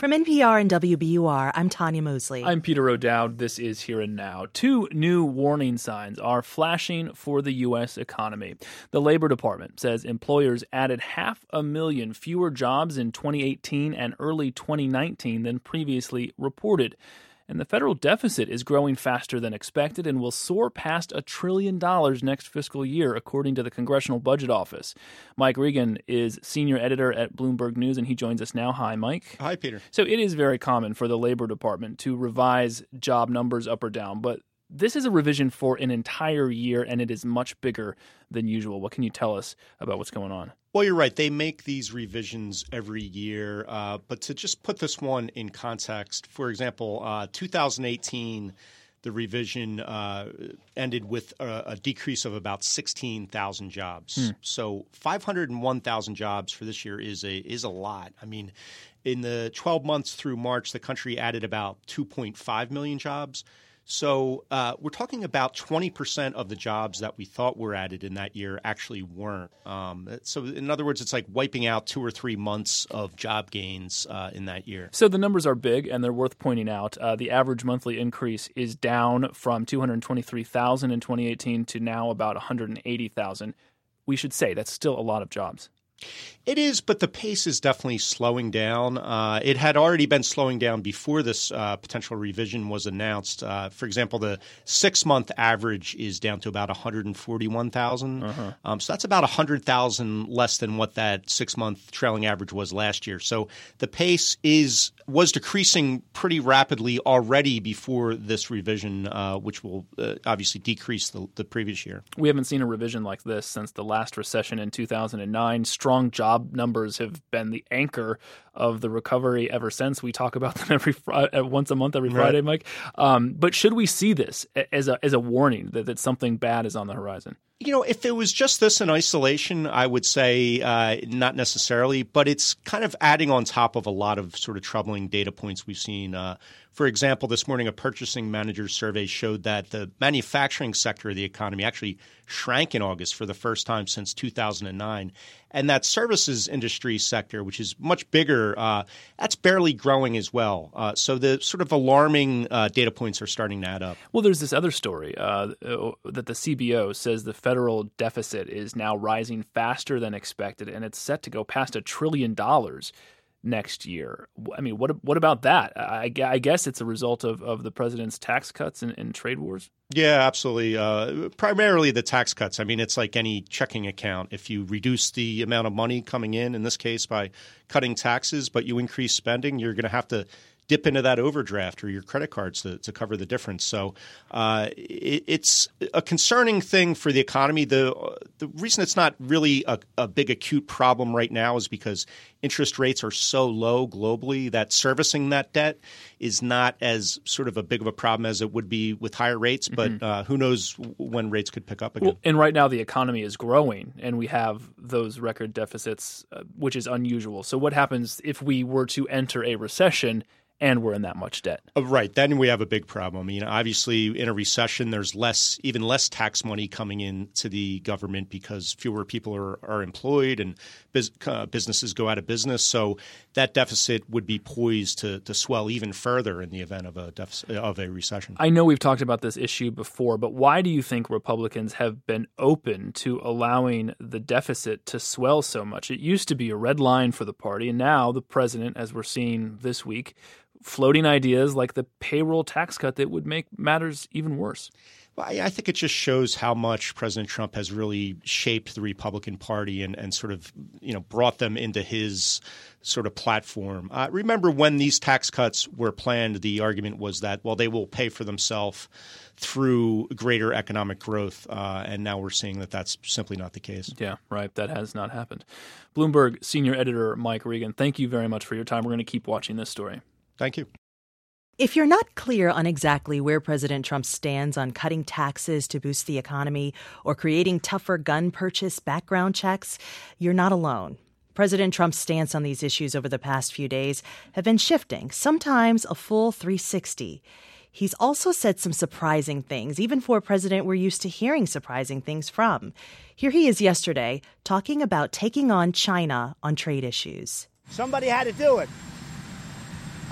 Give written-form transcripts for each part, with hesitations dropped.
From NPR and WBUR, I'm Tanya Mosley. I'm Peter O'Dowd. This is Here and Now. 2 new warning signs are flashing for the U.S. economy. The Labor Department says employers added 500,000 fewer jobs in 2018 and early 2019 than previously reported. And the federal deficit is growing faster than expected and will soar past $1 trillion next fiscal year, according to the Congressional Budget Office. Mike Regan is senior editor at Bloomberg News, and he joins us now. Hi, Mike. Hi, Peter. So it is very common for the Labor Department to revise job numbers up or down, but this is a revision for an entire year, and it is much bigger than usual. What can you tell us about what's going on? Well, you're right. They make these revisions every year. But to just put this one in context, for example, 2018, the revision ended with a decrease of about 16,000 jobs. So 501,000 jobs for this year is a lot. I mean, in the 12 months through March, the country added about 2.5 million jobs. So we're talking about 20% of the jobs that we thought were added in that year actually weren't. So in other words, it's like wiping out 2 or 3 months of job gains in that year. So the numbers are big, and they're worth pointing out. The average monthly increase is down from 223,000 in 2018 to now about 180,000. We should say that's still a lot of jobs. It is, but the pace is definitely slowing down. It had already been slowing down before this potential revision was announced. For example, the 6-month average is down to about 141,000. So that's about 100,000 less than what that 6-month trailing average was last year. So the pace was decreasing pretty rapidly already before this revision, which will obviously decrease the previous year. We haven't seen a revision like this since the last recession in 2009. Strong job numbers have been the anchor of the recovery ever since. We talk about them once a month, every Friday, Mike. But should we see this as a warning that something bad is on the horizon? You know, if it was just this in isolation, I would say not necessarily, but it's kind of adding on top of a lot of sort of troubling data points we've seen. For example, this morning, a purchasing manager's survey showed that the manufacturing sector of the economy actually shrank in August for the first time since 2009. And that services industry sector, which is much bigger, that's barely growing as well. So the sort of alarming data points are starting to add up. Well, there's this other story that the CBO says the federal deficit is now rising faster than expected, and it's set to go past $1 trillion next year. I mean, what about that? I guess it's a result of the president's tax cuts and trade wars? Yeah, absolutely. Primarily the tax cuts. I mean, it's like any checking account. If you reduce the amount of money coming in this case by cutting taxes, but you increase spending, you're going to have to dip into that overdraft or your credit cards to cover the difference. So it's a concerning thing for the economy. The reason it's not really a big acute problem right now is because interest rates are so low globally that servicing that debt is not as sort of a big of a problem as it would be with higher rates. But who knows when rates could pick up again. Well, and right now the economy is growing and we have those record deficits, which is unusual. So what happens if we were to enter a recession and we're in that much debt? Right. Then we have a big problem. I mean, obviously, in a recession, there's even less tax money coming in to the government because fewer people are employed and businesses go out of business. So that deficit would be poised to swell even further in the event of a recession. I know we've talked about this issue before, but why do you think Republicans have been open to allowing the deficit to swell so much? It used to be a red line for the party, and now the president, as we're seeing this week, floating ideas like the payroll tax cut that would make matters even worse. Well, I think it just shows how much President Trump has really shaped the Republican Party and sort of, brought them into his sort of platform. Remember when these tax cuts were planned, the argument was that, well, they will pay for themselves through greater economic growth. And now we're seeing that that's simply not the case. Yeah, right. That has not happened. Bloomberg senior editor Mike Regan, thank you very much for your time. We're going to keep watching this story. Thank you. If you're not clear on exactly where President Trump stands on cutting taxes to boost the economy or creating tougher gun purchase background checks, you're not alone. President Trump's stance on these issues over the past few days have been shifting, sometimes a full 360. He's also said some surprising things, even for a president we're used to hearing surprising things from. Here he is yesterday talking about taking on China on trade issues. Somebody had to do it.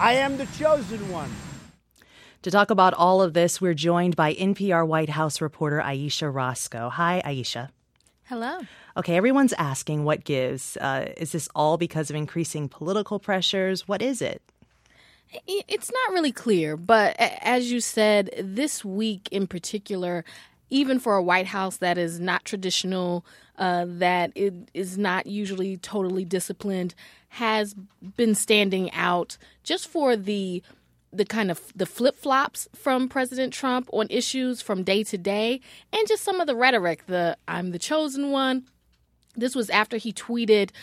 I am the chosen one. To talk about all of this, we're joined by NPR White House reporter Ayesha Rascoe. Hi, Ayesha. Hello. Okay, everyone's asking what gives. Is this all because of increasing political pressures? What is it? It's not really clear, but as you said, this week in particular, even for a White House that is not traditional, that it is not usually totally disciplined, has been standing out just for the kind of the flip-flops from President Trump on issues from day to day, and just some of the rhetoric, I'm the chosen one. This was after he tweeted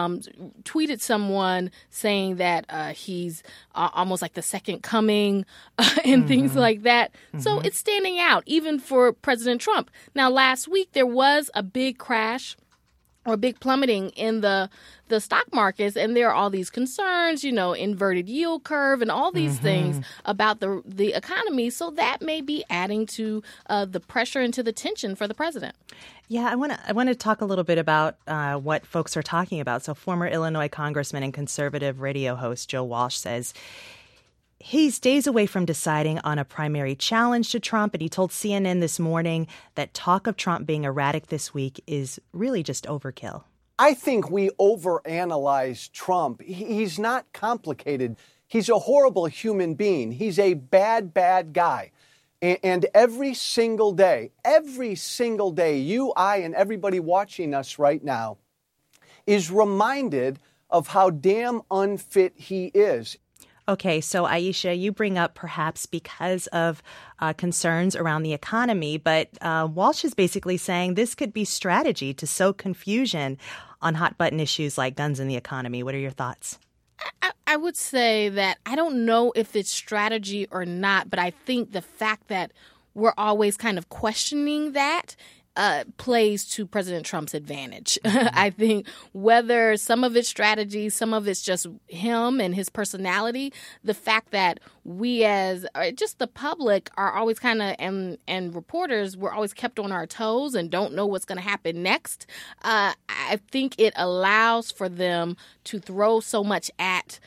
someone saying that he's almost like the second coming and things like that. Mm-hmm. So it's standing out even for President Trump. Now, last week there was a big crash or a big plummeting in the stock markets, and there are all these concerns, inverted yield curve and all these things about the economy. So that may be adding to the pressure and to the tension for the president. Yeah, I want to talk a little bit about what folks are talking about. So former Illinois congressman and conservative radio host Joe Walsh says he's days away from deciding on a primary challenge to Trump, and he told CNN this morning that talk of Trump being erratic this week is really just overkill. I think we overanalyze Trump. He's not complicated. He's a horrible human being. He's a bad guy. And every single day, you, I, and everybody watching us right now is reminded of how damn unfit he is. Okay, so Ayesha, you bring up perhaps because of concerns around the economy, but Walsh is basically saying this could be strategy to sow confusion on hot-button issues like guns and the economy. What are your thoughts? I would say that I don't know if it's strategy or not, but I think the fact that we're always kind of questioning that plays to President Trump's advantage. I think whether some of it's strategy, some of it's just him and his personality, the fact that we as just the public are always kind of, and reporters, we're always kept on our toes and don't know what's going to happen next. I think it allows for them to throw so much at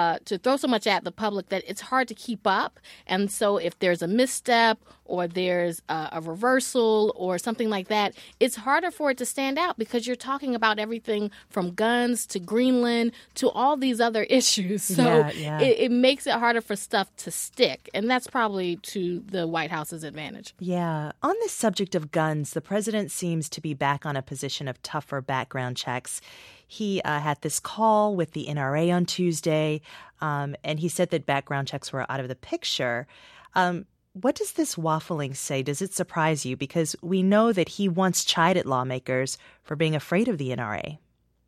the public that it's hard to keep up. And so if there's a misstep or there's a reversal or something like that, it's harder for it to stand out because you're talking about everything from guns to Greenland to all these other issues. So it makes it harder for stuff to stick. And that's probably to the White House's advantage. Yeah. On the subject of guns, the president seems to be back on a position of tougher background checks. He had this call with the NRA on Tuesday, and he said that background checks were out of the picture. What does this waffling say? Does it surprise you? Because we know that he once chided lawmakers for being afraid of the NRA.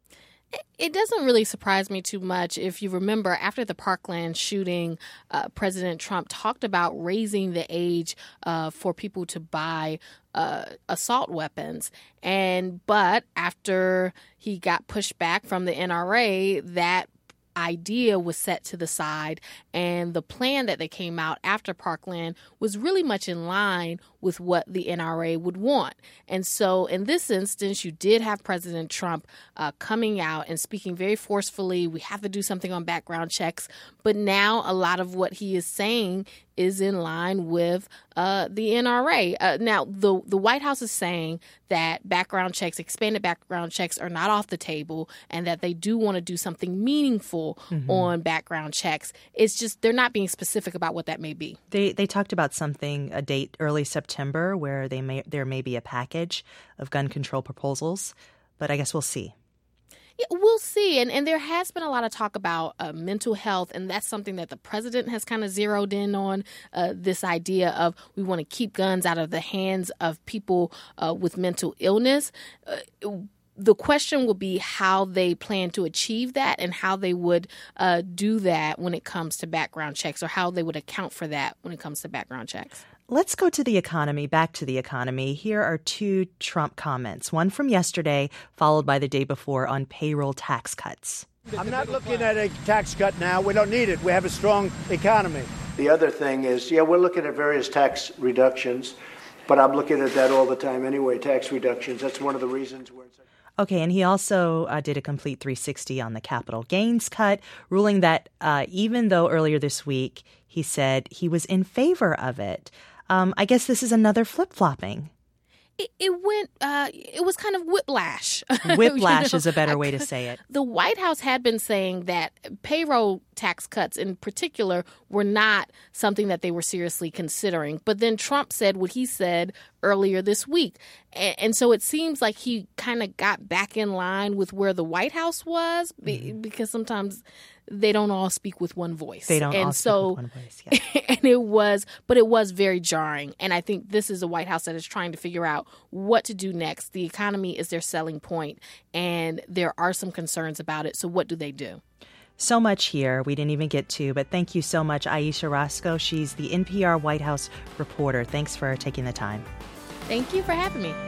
It doesn't really surprise me too much. If you remember, after the Parkland shooting, President Trump talked about raising the age for people to buy assault weapons. But after he got pushed back from the NRA, that idea was set to the side, and the plan that they came out after Parkland was really much in line with what the NRA would want. And so in this instance, you did have President Trump coming out and speaking very forcefully, we have to do something on background checks. But now a lot of what he is saying is in line with the NRA. Now, the White House is saying that background checks, expanded background checks, are not off the table and that they do want to do something meaningful on background checks. It's just they're not being specific about what that may be. They talked about a date early September where there may be a package of gun control proposals, but I guess we'll see. Yeah, we'll see. And there has been a lot of talk about mental health, and that's something that the president has kind of zeroed in on, this idea of we want to keep guns out of the hands of people with mental illness. The question will be how they plan to achieve that and how they would do that when it comes to background checks, or how they would account for that when it comes to background checks. Let's go to the economy, back to the economy. Here are two Trump comments, one from yesterday, followed by the day before on payroll tax cuts. I'm not looking at a tax cut now. We don't need it. We have a strong economy. The other thing is, we're looking at various tax reductions, but I'm looking at that all the time anyway, tax reductions. That's one of the reasons we're... Okay, and he also did a complete 360 on the capital gains cut, ruling that even though earlier this week he said he was in favor of it, I guess this is another flip-flopping. It was kind of whiplash. Whiplash is a better way to say it. The White House had been saying that payroll tax cuts in particular were not something that they were seriously considering. But then Trump said what he said earlier this week. And so it seems like he kind of got back in line with where the White House was, because sometimes they don't all speak with one voice. They don't all speak with one voice, yeah. And it was very jarring. And I think this is a White House that is trying to figure out what to do next. The economy is their selling point, and there are some concerns about it. So what do they do? So much here we didn't even get to, but thank you so much, Ayesha Rascoe. She's the NPR White House reporter. Thanks for taking the time. Thank you for having me.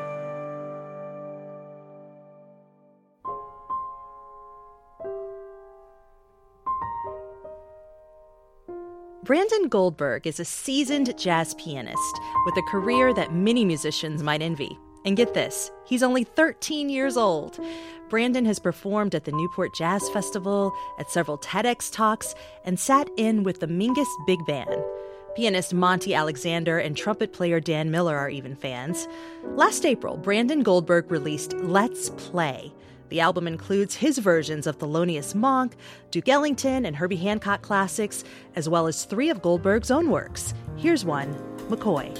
Brandon Goldberg is a seasoned jazz pianist with a career that many musicians might envy. And get this, he's only 13 years old. Brandon has performed at the Newport Jazz Festival, at several TEDx talks, and sat in with the Mingus Big Band. Pianist Monty Alexander and trumpet player Dan Miller are even fans. Last April, Brandon Goldberg released Let's Play. The album includes his versions of Thelonious Monk, Duke Ellington, and Herbie Hancock classics, as well as 3 of Goldberg's own works. Here's one, McCoy.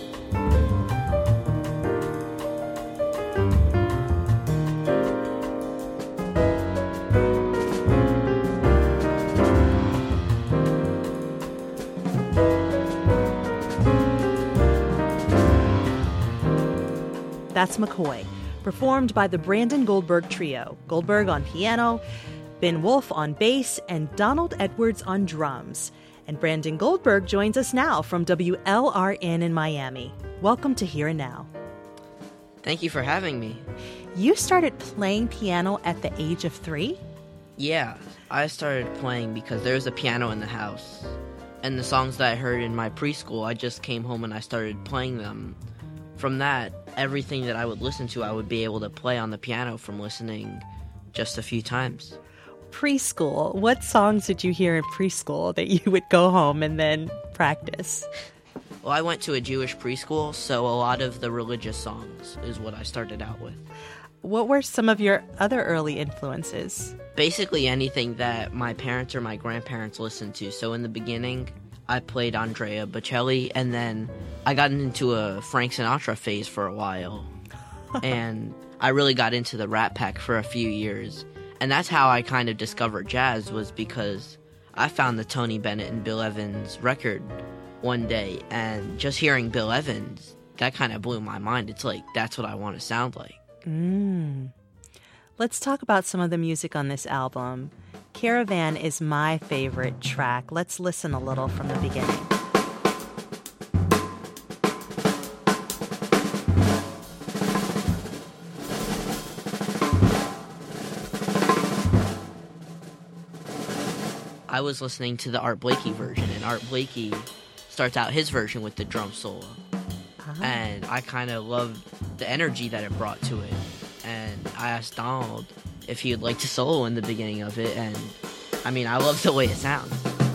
That's McCoy, performed by the Brandon Goldberg Trio. Goldberg on piano, Ben Wolf on bass, and Donald Edwards on drums. And Brandon Goldberg joins us now from WLRN in Miami. Welcome to Here and Now. Thank you for having me. You started playing piano at the age of 3? Yeah, I started playing because there's a piano in the house. And the songs that I heard in my preschool, I just came home and I started playing them. From that, everything that I would listen to, I would be able to play on the piano from listening just a few times. Preschool. What songs did you hear in preschool that you would go home and then practice? Well, I went to a Jewish preschool, so a lot of the religious songs is what I started out with. What were some of your other early influences? Basically anything that my parents or my grandparents listened to. So in the beginning, I played Andrea Bocelli, and then I got into a Frank Sinatra phase for a while. And I really got into the Rat Pack for a few years. And that's how I kind of discovered jazz, was because I found the Tony Bennett and Bill Evans record one day, and just hearing Bill Evans, that kind of blew my mind. It's like, that's what I want to sound like. Let's talk about some of the music on this album. Caravan is my favorite track. Let's listen a little from the beginning. I was listening to the Art Blakey version, and Art Blakey starts out his version with the drum solo. And I kind of loved the energy that it brought to it. And I asked Donald if he would like to solo in the beginning of it, and I mean, I love the way it sounds.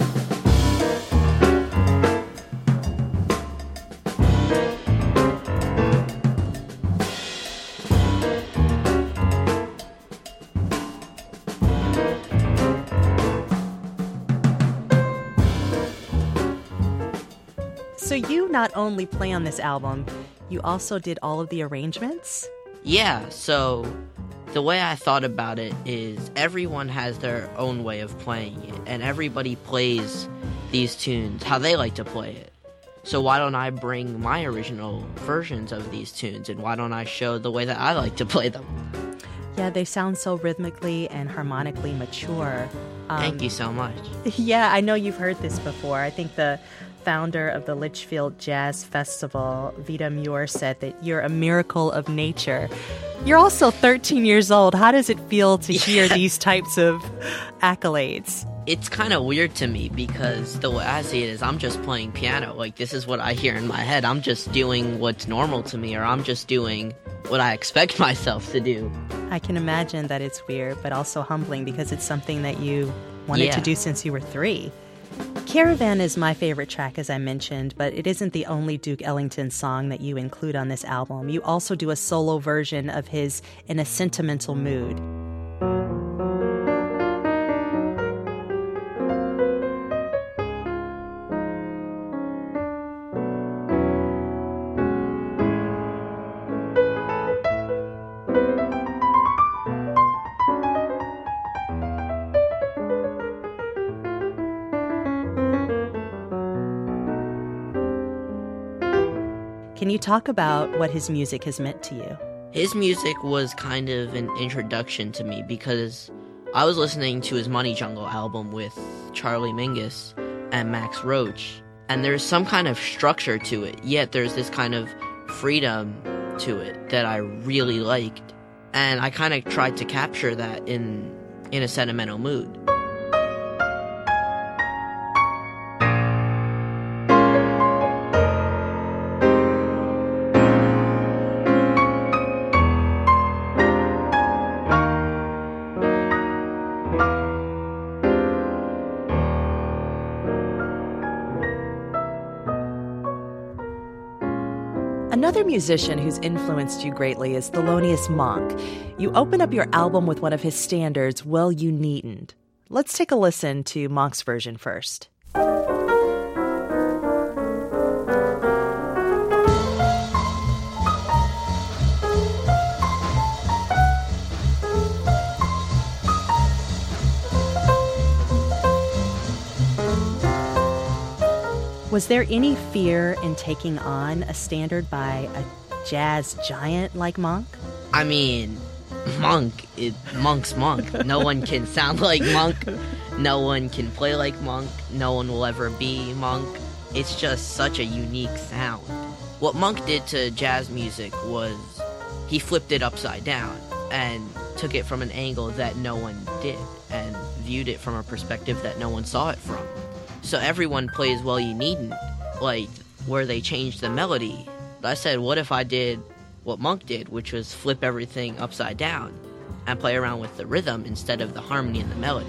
So you not only play on this album, you also did all of the arrangements? Yeah, so the way I thought about it is everyone has their own way of playing it, and everybody plays these tunes how they like to play it. So why don't I bring my original versions of these tunes, and why don't I show the way that I like to play them? Yeah, they sound so rhythmically and harmonically mature. Thank you so much. Yeah, I know you've heard this before. I think the founder of the Litchfield Jazz Festival, Vita Muir, said that you're a miracle of nature. You're also 13 years old. How does it feel to hear these types of accolades? It's kind of weird to me because the way I see it is I'm just playing piano. Like, this is what I hear in my head. I'm just doing what's normal to me, or I'm just doing what I expect myself to do. I can imagine that it's weird, but also humbling because it's something that you wanted to do since you were 3. Caravan is my favorite track, as I mentioned, but it isn't the only Duke Ellington song that you include on this album. You also do a solo version of his In a Sentimental Mood. Can you talk about what his music has meant to you? His music was kind of an introduction to me because I was listening to his Money Jungle album with Charlie Mingus and Max Roach, and there's some kind of structure to it, yet there's this kind of freedom to it that I really liked, and I kind of tried to capture that in a sentimental mood. Another musician who's influenced you greatly is Thelonious Monk. You open up your album with one of his standards, Well You Needn't. Let's take a listen to Monk's version first. Was there any fear in taking on a standard by a jazz giant like Monk? I mean, Monk's Monk. No one can sound like Monk. No one can play like Monk. No one will ever be Monk. It's just such a unique sound. What Monk did to jazz music was he flipped it upside down and took it from an angle that no one did and viewed it from a perspective that no one saw it from. So everyone plays Well You Needn't, like where they changed the melody. But I said, what if I did what Monk did, which was flip everything upside down and play around with the rhythm instead of the harmony and the melody?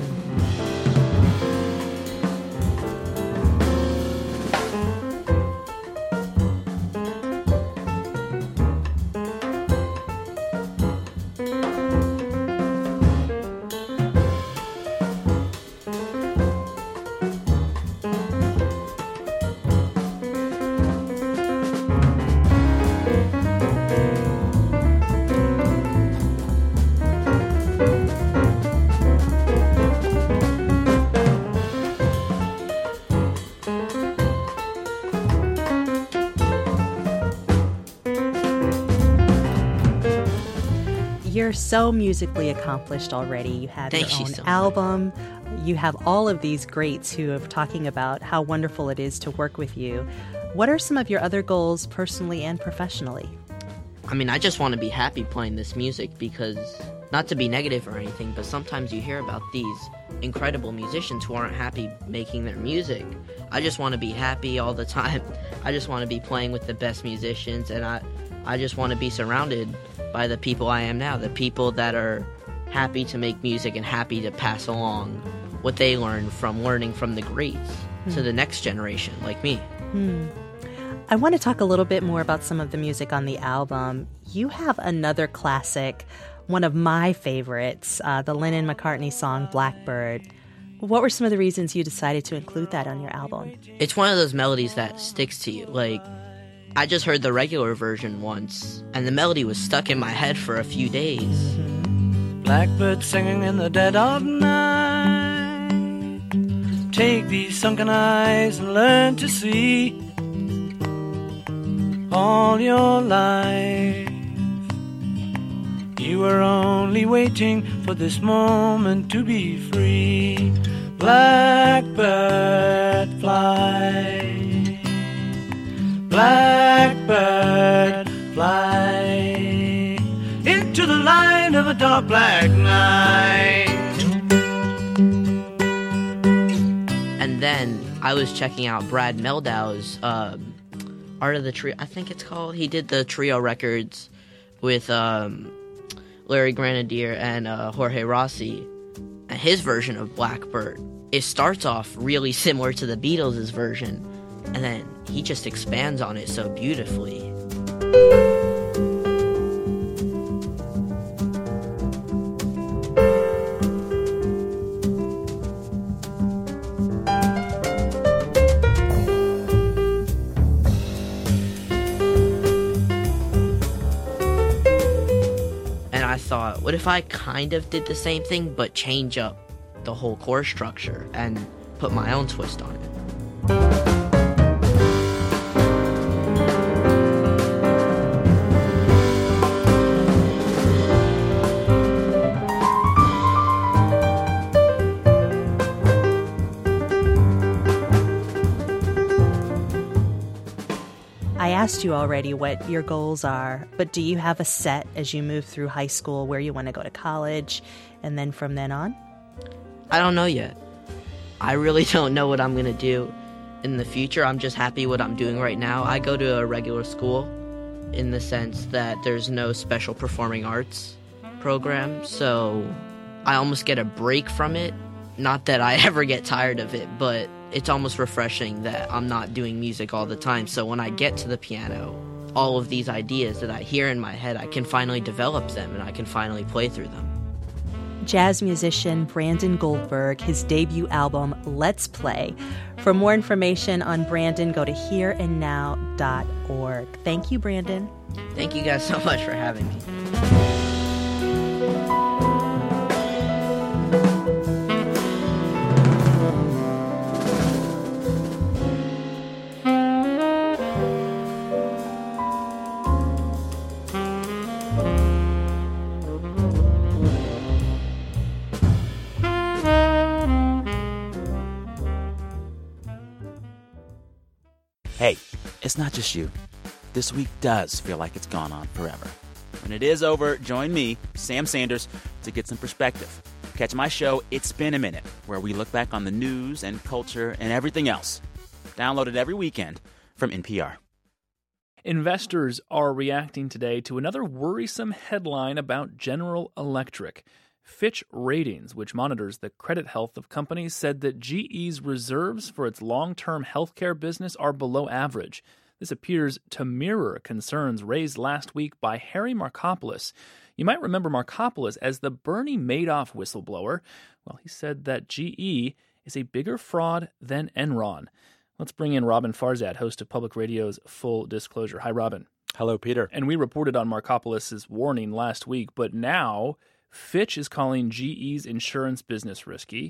You're so musically accomplished already. You have your own album. You have all of these greats who are talking about how wonderful it is to work with you. What are some of your other goals personally and professionally? I mean, I just want to be happy playing this music because, not to be negative or anything, but sometimes you hear about these incredible musicians who aren't happy making their music. I just want to be happy all the time. I just want to be playing with the best musicians, and I just want to be surrounded by the people I am now, the people that are happy to make music and happy to pass along what they learned from learning from the greats to the next generation, like me. I want to talk a little bit more about some of the music on the album. You have another classic, one of my favorites, the Lennon-McCartney song, Blackbird. What were some of the reasons you decided to include that on your album? It's one of those melodies that sticks to you. Like, I just heard the regular version once, and the melody was stuck in my head for a few days. Blackbird singing in the dead of night. Take these sunken eyes and learn to see. All your life you were only waiting for this moment to be free. Blackbird fly. Blackbird, fly into the light of a dark black night. And then I was checking out Brad Meldau's Art of the Trio, I think it's called. He did the trio records with Larry Grenadier and Jorge Rossi, and his version of Blackbird. It starts off really similar to the Beatles' version, and then he just expands on it so beautifully. And I thought, what if I kind of did the same thing but change up the whole chord structure and put my own twist on it? I asked you already what your goals are, but do you have a set as you move through high school where you want to go to college and then from then on? I don't know yet. I really don't know what I'm going to do in the future. I'm just happy what I'm doing right now. I go to a regular school in the sense that there's no special performing arts program, so I almost get a break from it. Not that I ever get tired of it, but it's almost refreshing that I'm not doing music all the time. So when I get to the piano, all of these ideas that I hear in my head, I can finally develop them and I can finally play through them. Jazz musician Brandon Goldberg, his debut album, Let's Play. For more information on Brandon, go to hereandnow.org. Thank you, Brandon. Thank you guys so much for having me. Hey, it's not just you. This week does feel like it's gone on forever. When it is over, join me, Sam Sanders, to get some perspective. Catch my show, It's Been a Minute, where we look back on the news and culture and everything else. Download it every weekend from NPR. Investors are reacting today to another worrisome headline about General Electric. Fitch Ratings, which monitors the credit health of companies, said that GE's reserves for its long-term healthcare business are below average. This appears to mirror concerns raised last week by Harry Markopolos. You might remember Markopolos as the Bernie Madoff whistleblower. Well, he said that GE is a bigger fraud than Enron. Let's bring in Robin Farzad, host of Public Radio's Full Disclosure. Hi, Robin. Hello, Peter. And we reported on Markopolos' warning last week, but now Fitch is calling GE's insurance business risky.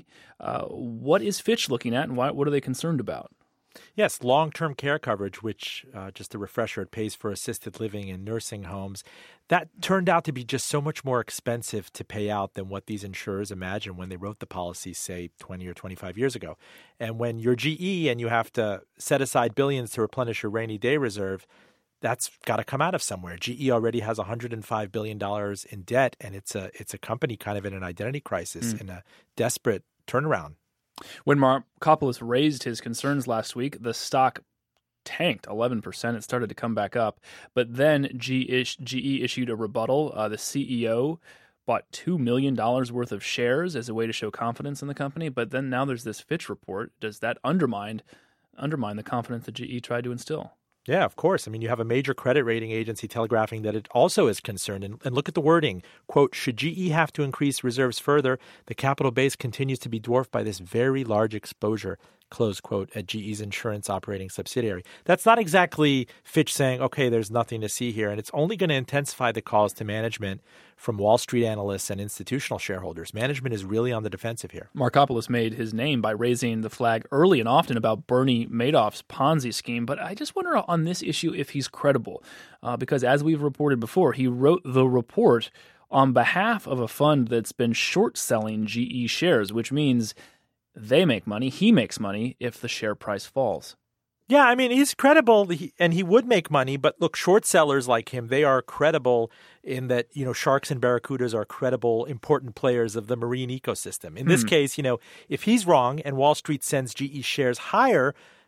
What is Fitch looking at, and what are they concerned about? Yes, long-term care coverage, which, just a refresher, it pays for assisted living in nursing homes. That turned out to be just so much more expensive to pay out than what these insurers imagined when they wrote the policies, say, 20 or 25 years ago. And when you're GE and you have to set aside billions to replenish your rainy day reserve, that's got to come out of somewhere. GE already has $105 billion in debt, and it's a company kind of in an identity crisis, in a desperate turnaround. When Markopolos raised his concerns last week, the stock tanked 11%. It started to come back up. But then GE issued a rebuttal. The CEO bought $2 million worth of shares as a way to show confidence in the company. But then now there's this Fitch report. Does that undermine the confidence that GE tried to instill? Yeah, of course. I mean, you have a major credit rating agency telegraphing that it also is concerned. And look at the wording. Quote, should GE have to increase reserves further, the capital base continues to be dwarfed by this very large exposure, close quote, at GE's insurance operating subsidiary. That's not exactly Fitch saying, okay, there's nothing to see here. And it's only going to intensify the calls to management from Wall Street analysts and institutional shareholders. Management is really on the defensive here. Markopolos made his name by raising the flag early and often about Bernie Madoff's Ponzi scheme. But I just wonder on this issue if he's credible, because as we've reported before, he wrote the report on behalf of a fund that's been short-selling GE shares, which means they make money, he makes money if the share price falls. Yeah, I mean, he's credible and he would make money. But look, short sellers like him, they are credible in that, sharks and barracudas are credible, important players of the marine ecosystem. In this case, if he's wrong and Wall Street sends GE shares higher,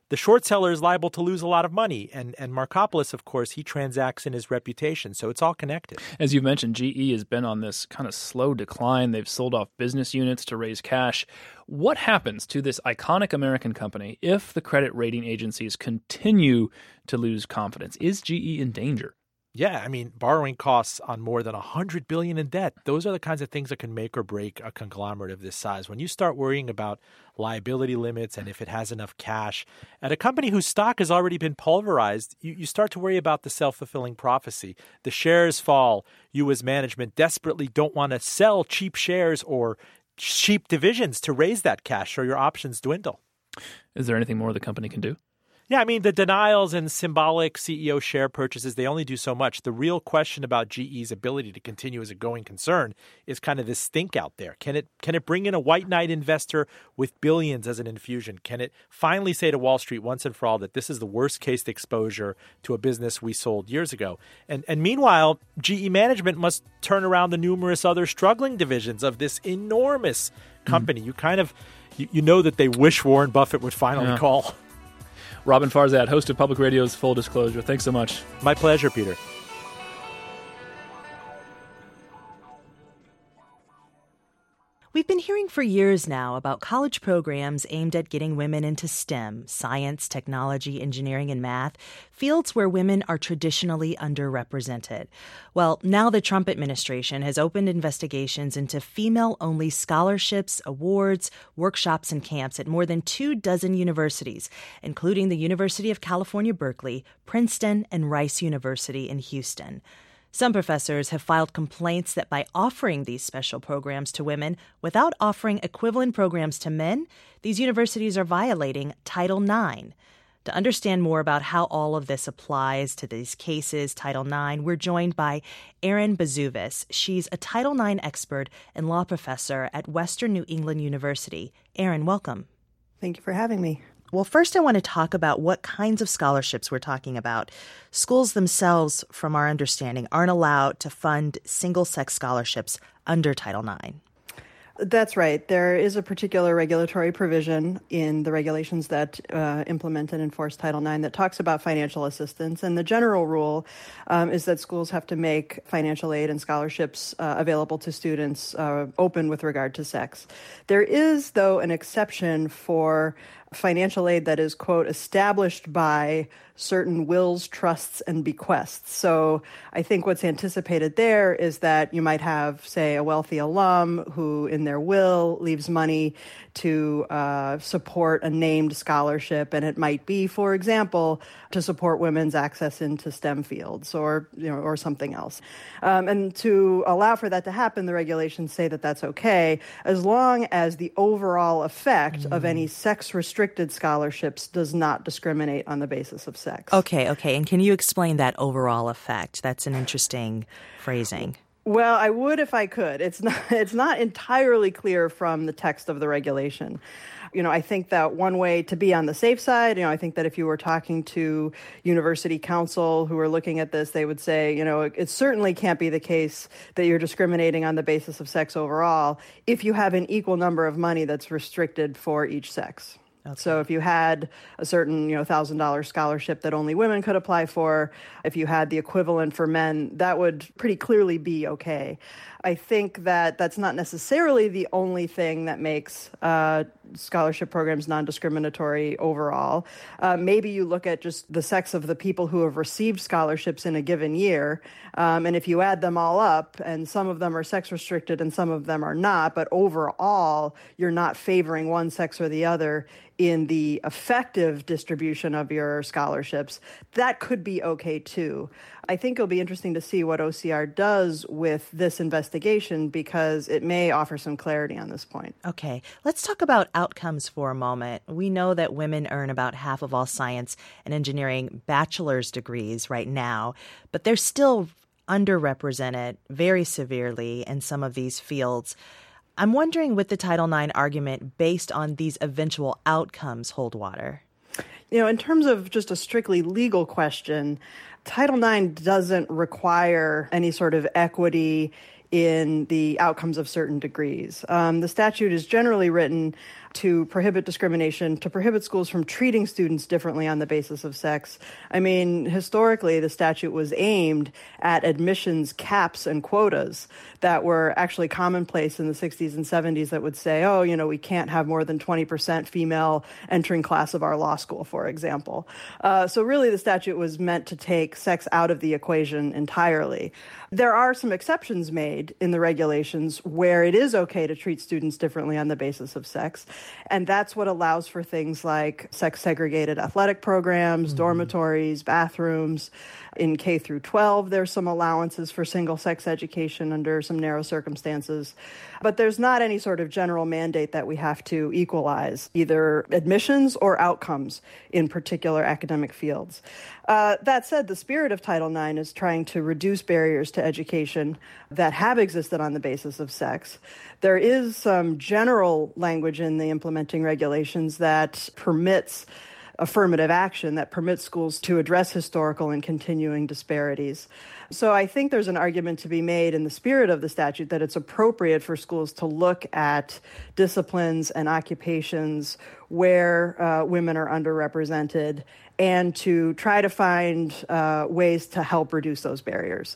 the short seller is liable to lose a lot of money. And Markopoulos, of course, he transacts in his reputation. So it's all connected. As you mentioned, GE has been on this kind of slow decline. They've sold off business units to raise cash. What happens to this iconic American company if the credit rating agencies continue to lose confidence? Is GE in danger? Yeah, I mean, borrowing costs on more than $100 billion in debt. Those are the kinds of things that can make or break a conglomerate of this size. When you start worrying about liability limits and if it has enough cash, at a company whose stock has already been pulverized, you start to worry about the self-fulfilling prophecy. The shares fall. You as management desperately don't want to sell cheap shares or cheap divisions to raise that cash, or your options dwindle. Is there anything more the company can do? Yeah, I mean, the denials and symbolic CEO share purchases, they only do so much. The real question about GE's ability to continue as a going concern is kind of this stink out there. Can it bring in a white knight investor with billions as an infusion? Can it finally say to Wall Street once and for all that this is the worst case exposure to a business we sold years ago? And meanwhile, GE management must turn around the numerous other struggling divisions of this enormous company. You kind of, you know that they wish Warren Buffett would finally call. Robin Farzad, host of Public Radio's Full Disclosure. Thanks so much. My pleasure, Peter. We've been hearing for years now about college programs aimed at getting women into STEM, science, technology, engineering, and math, fields where women are traditionally underrepresented. Well, now the Trump administration has opened investigations into female-only scholarships, awards, workshops, and camps at more than 24 universities, including the University of California, Berkeley, Princeton, and Rice University in Houston. Some professors have filed complaints that by offering these special programs to women without offering equivalent programs to men, these universities are violating Title IX. To understand more about how all of this applies to these cases, Title IX, we're joined by Erin Bazuvis. She's a Title IX expert and law professor at Western New England University. Erin, welcome. Thank you for having me. Well, first I want to talk about what kinds of scholarships we're talking about. Schools themselves, from our understanding, aren't allowed to fund single-sex scholarships under Title IX. That's right. There is a particular regulatory provision in the regulations that implement and enforce Title IX that talks about financial assistance. And the general rule is that schools have to make financial aid and scholarships available to students open with regard to sex. There is, though, an exception for financial aid that is, quote, established by certain wills, trusts, and bequests. So I think what's anticipated there is that you might have, say, a wealthy alum who in their will leaves money to support a named scholarship, and it might be, for example, to support women's access into STEM fields or something else. And to allow for that to happen, the regulations say that that's okay, as long as the overall effect of any sex-restricted scholarships does not discriminate on the basis of sex. Okay. And can you explain that overall effect? That's an interesting phrasing. Well, I would if I could. It's not entirely clear from the text of the regulation. I think that one way to be on the safe side, I think that if you were talking to university counsel who are looking at this, they would say, it certainly can't be the case that you're discriminating on the basis of sex overall if you have an equal number of money that's restricted for each sex. Okay. So if you had a certain, $1,000 scholarship that only women could apply for, if you had the equivalent for men, that would pretty clearly be okay. I think that that's not necessarily the only thing that makes scholarship programs non-discriminatory overall. Maybe you look at just the sex of the people who have received scholarships in a given year, and if you add them all up, and some of them are sex-restricted and some of them are not, but overall you're not favoring one sex or the other in the effective distribution of your scholarships, that could be okay too. I think it'll be interesting to see what OCR does with this investigation because it may offer some clarity on this point. Okay, let's talk about outcomes for a moment. We know that women earn about half of all science and engineering bachelor's degrees right now, but they're still underrepresented very severely in some of these fields. I'm wondering, with the Title IX argument based on these eventual outcomes hold water? In terms of just a strictly legal question, Title IX doesn't require any sort of equity in the outcomes of certain degrees. The statute is generally written to prohibit discrimination, to prohibit schools from treating students differently on the basis of sex. I mean, historically, the statute was aimed at admissions caps and quotas that were actually commonplace in the 60s and 70s that would say, oh, you know, we can't have more than 20% female entering class of our law school, for example. So really, the statute was meant to take sex out of the equation entirely. There are some exceptions made in the regulations where it is okay to treat students differently on the basis of sex. And that's what allows for things like sex-segregated athletic programs, dormitories, bathrooms. In K through 12, there's some allowances for single-sex education under some narrow circumstances. But there's not any sort of general mandate that we have to equalize either admissions or outcomes in particular academic fields. That said, the spirit of Title IX is trying to reduce barriers to education that have existed on the basis of sex. There is some general language in the implementing regulations that permits affirmative action, that permits schools to address historical and continuing disparities. So I think there's an argument to be made in the spirit of the statute that it's appropriate for schools to look at disciplines and occupations where women are underrepresented and to try to find ways to help reduce those barriers.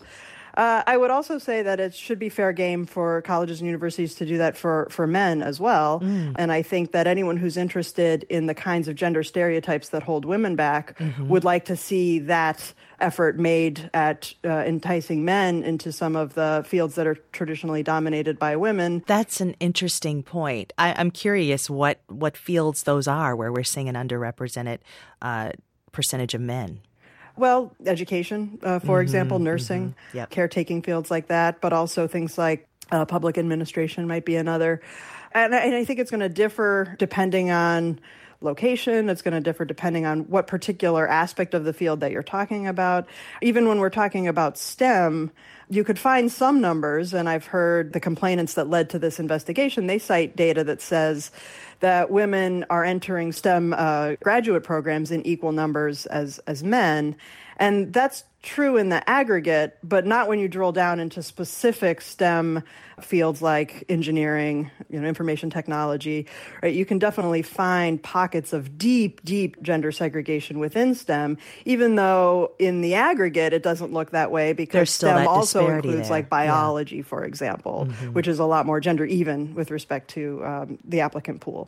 I would also say that it should be fair game for colleges and universities to do that for men as well. And I think that anyone who's interested in the kinds of gender stereotypes that hold women back would like to see that effort made at enticing men into some of the fields that are traditionally dominated by women. That's an interesting point. I'm curious what fields those are where we're seeing an underrepresented percentage of men. Well, education, for example, nursing, caretaking fields like that, but also things like public administration might be another. And I think it's going to differ depending on location. It's going to differ depending on what particular aspect of the field that you're talking about. Even when we're talking about STEM, you could find some numbers, and I've heard the complainants that led to this investigation, they cite data that says that women are entering STEM graduate programs in equal numbers as men. And that's true in the aggregate, but not when you drill down into specific STEM fields like engineering, information technology. Right? You can definitely find pockets of deep gender segregation within STEM, even though in the aggregate it doesn't look that way because STEM also includes like biology, for example, which is a lot more gender even with respect to the applicant pool.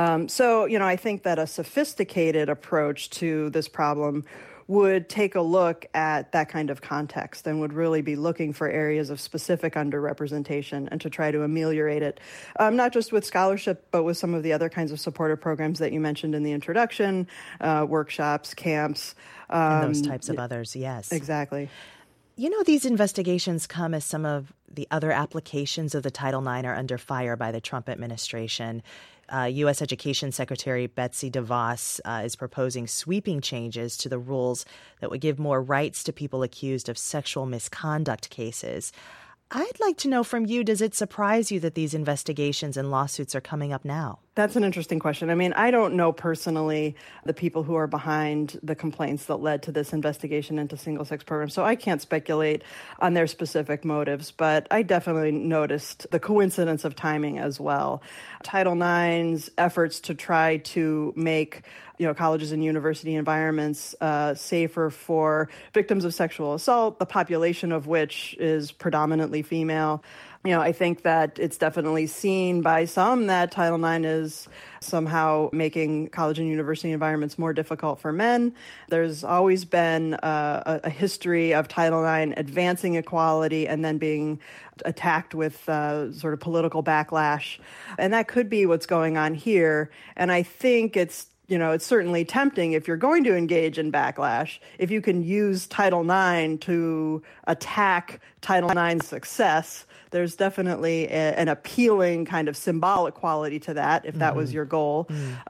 So, I think that a sophisticated approach to this problem would take a look at that kind of context and would really be looking for areas of specific underrepresentation and to try to ameliorate it, not just with scholarship, but with some of the other kinds of supportive programs that you mentioned in the introduction, workshops, camps. And those types of others, yes. Exactly. These investigations come as some of the other applications of the Title IX are under fire by the Trump administration. U.S. Education Secretary Betsy DeVos is proposing sweeping changes to the rules that would give more rights to people accused of sexual misconduct cases. I'd like to know from you, does it surprise you that these investigations and lawsuits are coming up now? That's an interesting question. I mean, I don't know personally the people who are behind the complaints that led to this investigation into single-sex programs, so I can't speculate on their specific motives, but I definitely noticed the coincidence of timing as well. Title IX's efforts to try to make colleges and university environments safer for victims of sexual assault, the population of which is predominantly female. I think that it's definitely seen by some that Title IX is somehow making college and university environments more difficult for men. There's always been a history of Title IX advancing equality and then being attacked with sort of political backlash. And that could be what's going on here. And I think it's certainly tempting if you're going to engage in backlash, if you can use Title IX to attack Title IX's success. There's definitely an appealing kind of symbolic quality to that, if that was your goal.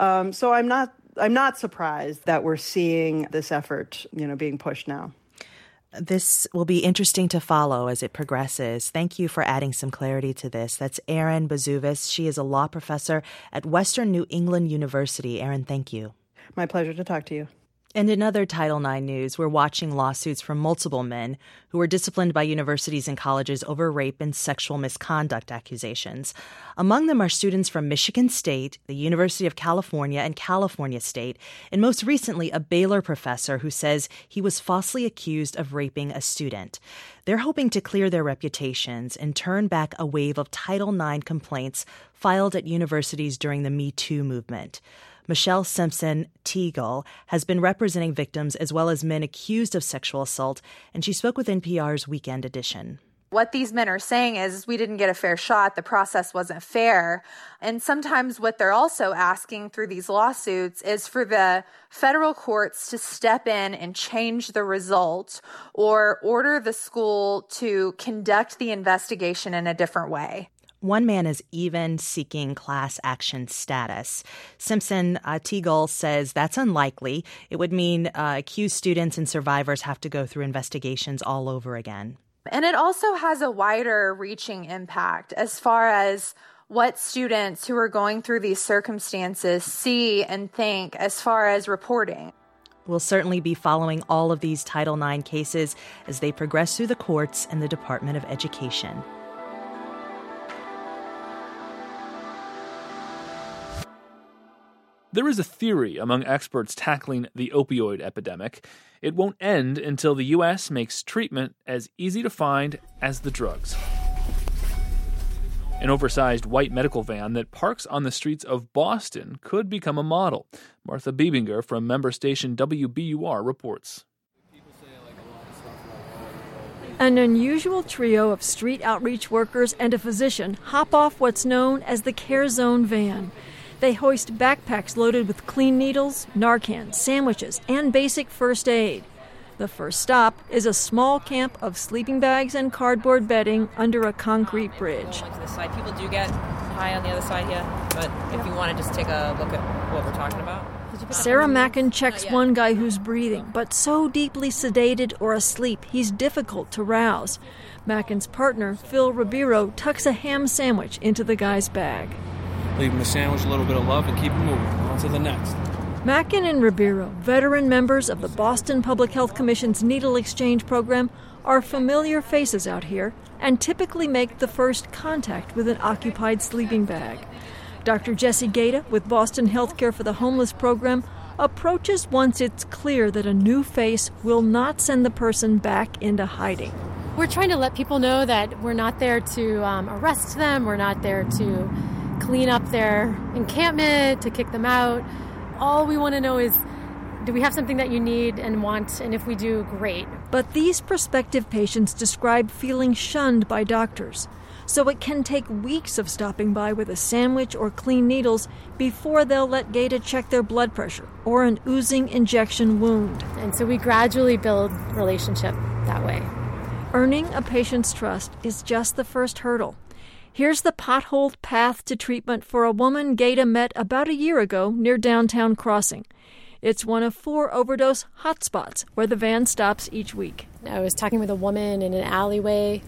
So I'm not surprised that we're seeing this effort, being pushed now. This will be interesting to follow as it progresses. Thank you for adding some clarity to this. That's Erin Bazuvis. She is a law professor at Western New England University. Erin, thank you. My pleasure to talk to you. And in other Title IX news, we're watching lawsuits from multiple men who were disciplined by universities and colleges over rape and sexual misconduct accusations. Among them are students from Michigan State, the University of California, and California State, and most recently a Baylor professor who says he was falsely accused of raping a student. They're hoping to clear their reputations and turn back a wave of Title IX complaints filed at universities during the Me Too movement. Michelle Simpson-Teagle has been representing victims as well as men accused of sexual assault, and she spoke with NPR's Weekend Edition. What these men are saying is we didn't get a fair shot, the process wasn't fair. And sometimes what they're also asking through these lawsuits is for the federal courts to step in and change the result or order the school to conduct the investigation in a different way. One man is even seeking class action status. Simpson-Teagle says that's unlikely. It would mean accused students and survivors have to go through investigations all over again. And it also has a wider reaching impact as far as what students who are going through these circumstances see and think as far as reporting. We'll certainly be following all of these Title IX cases as they progress through the courts and the Department of Education. There is a theory among experts tackling the opioid epidemic. It won't end until the U.S. makes treatment as easy to find as the drugs. An oversized white medical van that parks on the streets of Boston could become a model. Martha Biebinger from member station WBUR reports. An unusual trio of street outreach workers and a physician hop off what's known as the Care Zone van. They hoist backpacks loaded with clean needles, Narcan, sandwiches, and basic first aid. The first stop is a small camp of sleeping bags and cardboard bedding under a concrete bridge. To the side. People do get high on the other side here, but if you want to just take a look at what we're talking about. Sarah Mackin checks one guy who's breathing, but so deeply sedated or asleep he's difficult to rouse. Mackin's partner, Phil Ribeiro, tucks a ham sandwich into the guy's bag. Leave him a sandwich, a little bit of love, and keep him moving. On to the next. Mackin and Ribeiro, veteran members of the Boston Public Health Commission's Needle Exchange program, are familiar faces out here and typically make the first contact with an occupied sleeping bag. Dr. Jesse Gaeta with Boston Healthcare for the Homeless program approaches once it's clear that a new face will not send the person back into hiding. We're trying to let people know that we're not there to arrest them, we're not there to clean up their encampment, to kick them out. All we want to know is, do we have something that you need and want? And if we do, great. But these prospective patients describe feeling shunned by doctors. So it can take weeks of stopping by with a sandwich or clean needles before they'll let Gaeta check their blood pressure or an oozing injection wound. And so we gradually build relationship that way. Earning a patient's trust is just the first hurdle. Here's the potholed path to treatment for a woman Gaeta met about a year ago near Downtown Crossing. It's one of 4 overdose hotspots where the van stops each week. I was talking with a woman in an alleyway,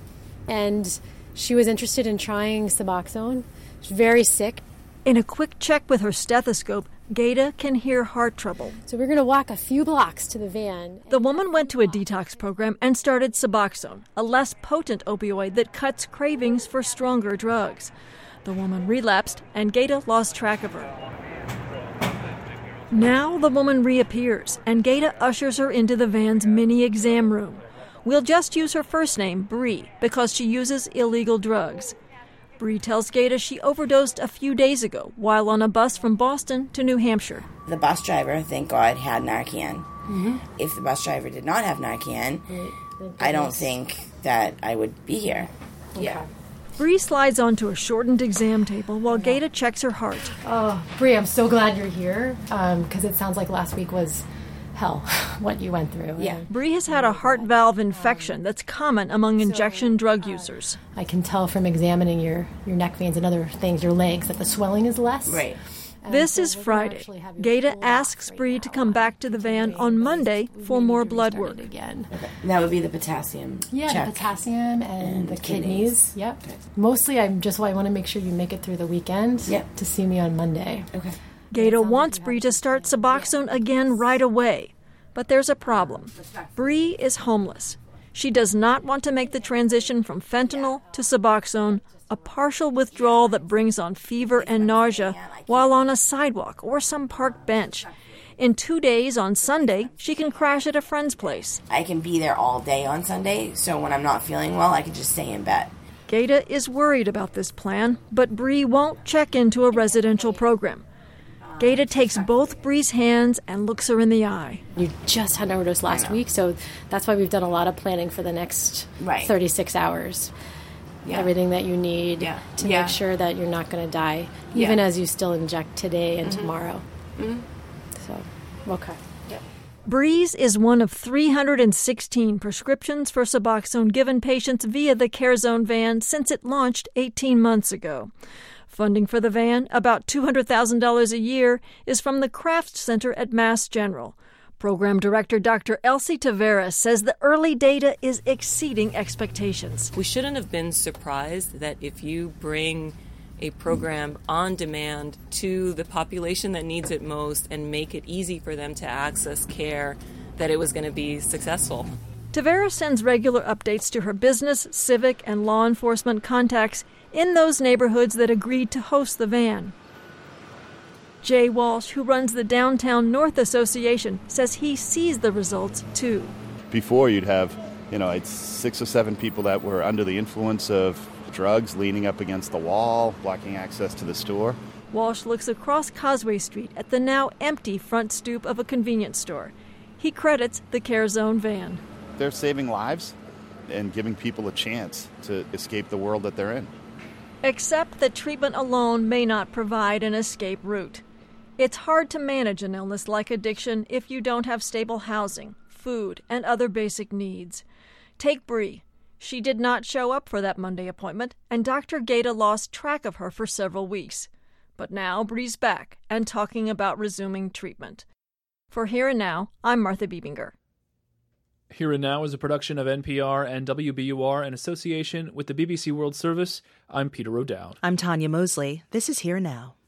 and she was interested in trying Suboxone. She's very sick. In a quick check with her stethoscope, Gaeta can hear heart trouble. So we're going to walk a few blocks to the van. The woman went to a detox program and started Suboxone, a less potent opioid that cuts cravings for stronger drugs. The woman relapsed, and Gaeta lost track of her. Now the woman reappears, and Gaeta ushers her into the van's mini exam room. We'll just use her first name, Bree, because she uses illegal drugs. Bree tells Gaeta she overdosed a few days ago while on a bus from Boston to New Hampshire. The bus driver, thank God, had Narcan. Mm-hmm. If the bus driver did not have Narcan, I don't think that I would be here. Okay. Yeah. Bree slides onto a shortened exam table while Gaeta checks her heart. Oh, Bree, I'm so glad you're here, because it sounds like last week was hell, what you went through. Yeah. Bree has had a heart valve infection that's common among injection drug users. I can tell from examining your neck veins and other things, your legs, that the swelling is less. Right. This is Friday. Gaeta asks Bree to come back to the van on Monday for more blood work. Again. Okay. That would be the potassium check. The potassium and the kidneys. Yep. Okay. Mostly, I want to make sure you make it through the weekend to see me on Monday. Okay. Gaeta wants Bree to start Suboxone again right away. But there's a problem. Bree is homeless. She does not want to make the transition from fentanyl to Suboxone, a partial withdrawal that brings on fever and nausea while on a sidewalk or some park bench. In 2 days on Sunday, she can crash at a friend's place. I can be there all day on Sunday, so when I'm not feeling well, I can just stay in bed. Gata is worried about this plan, but Bree won't check into a residential program. Gata takes both Bree's hands and looks her in the eye. You just had an overdose last week, so that's why we've done a lot of planning for the next 36 hours. Yeah. Everything that you need to make sure that you're not going to die, even as you still inject today and tomorrow. Mm-hmm. So, okay. Bree's is one of 316 prescriptions for Suboxone given patients via the CareZone van since it launched 18 months ago. Funding for the van, about $200,000 a year, is from the Kraft Center at Mass General. Program Director Dr. Elsie Taveras says the early data is exceeding expectations. We shouldn't have been surprised that if you bring a program on demand to the population that needs it most and make it easy for them to access care, that it was going to be successful. Taveras sends regular updates to her business, civic, and law enforcement contacts in those neighborhoods that agreed to host the van. Jay Walsh, who runs the Downtown North Association, says he sees the results, too. Before, you'd have, it's 6 or 7 people that were under the influence of drugs, leaning up against the wall, blocking access to the store. Walsh looks across Causeway Street at the now empty front stoop of a convenience store. He credits the CareZone van. They're saving lives and giving people a chance to escape the world that they're in. Except that treatment alone may not provide an escape route. It's hard to manage an illness like addiction if you don't have stable housing, food, and other basic needs. Take Bree. She did not show up for that Monday appointment, and Dr. Gata lost track of her for several weeks. But now Bree's back and talking about resuming treatment. For Here and Now, I'm Martha Biebinger. Here and Now is a production of NPR and WBUR in association with the BBC World Service. I'm Peter O'Dowd. I'm Tanya Mosley. This is Here and Now.